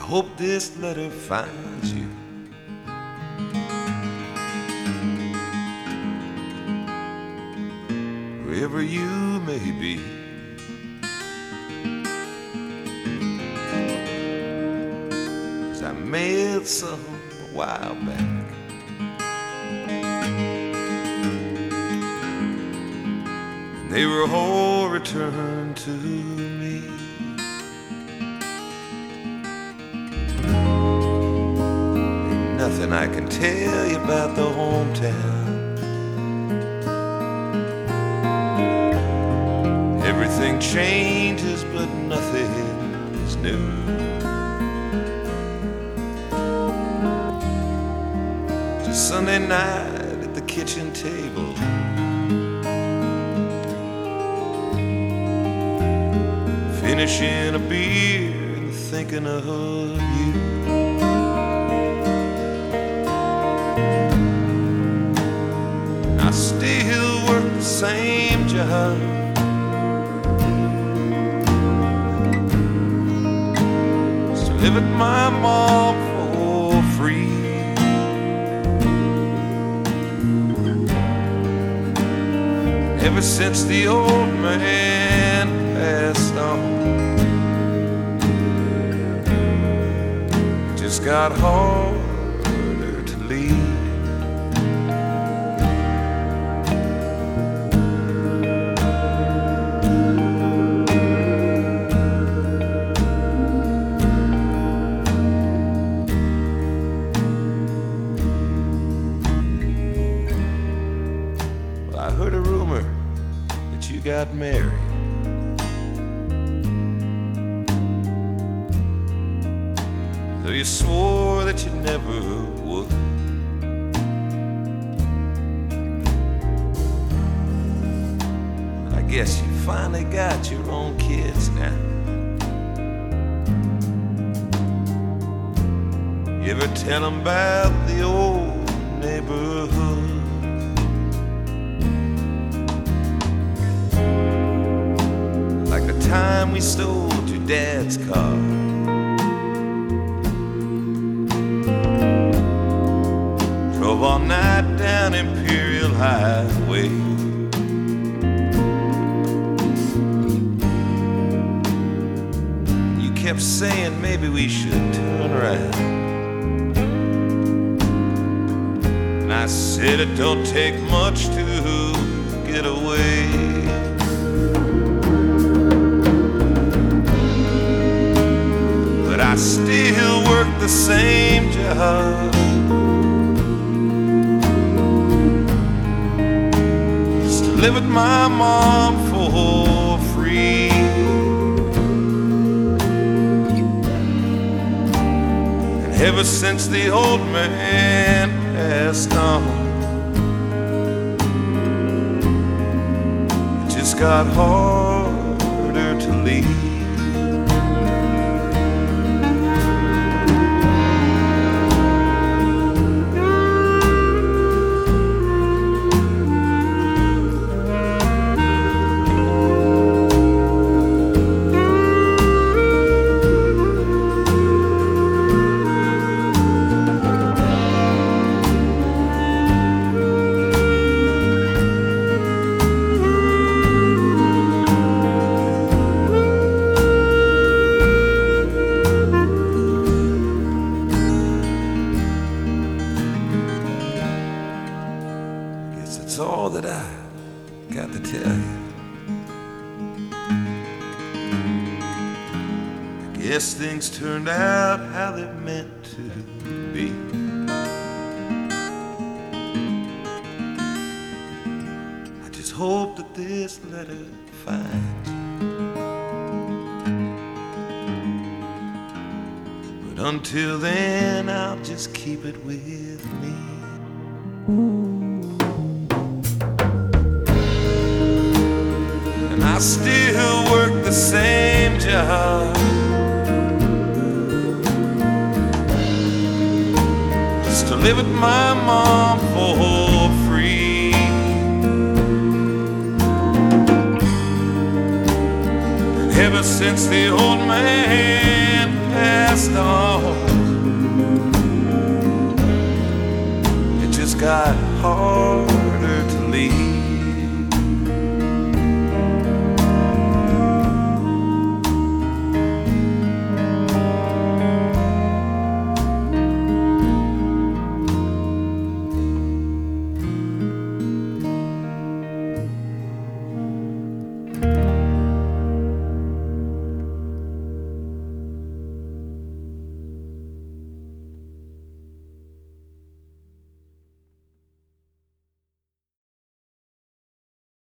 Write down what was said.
hope this letter finds you. Wherever you may be. Cause I mailed some a while back. And they were all returned to me. Ain't nothing I can tell you about the hometown. Everything changes, but nothing is new. Just Sunday night at the kitchen table, finishing a beer and thinking of you. I still work the same job, live at my mom for free. Ever since the old man passed on, it just got harder to leave. I heard a rumor that you got married. Though you swore that you never would. I guess you finally got your own kids now. You ever tell them about the old neighborhood? Time we stole your dad's car, drove all night down Imperial Highway. You kept saying maybe we should turn around, and I said it don't take much to get away. I still work the same job, just to live with my mom for free. And ever since the old man passed on, it just got harder to leave. That's all that I got to tell you. I guess things turned out how they're meant to be. I just hope that this letter finds you. But until then, I'll just keep it with me. I still work the same job, just to live with my mom for free. And ever since the old man passed on. It just got harder to leave.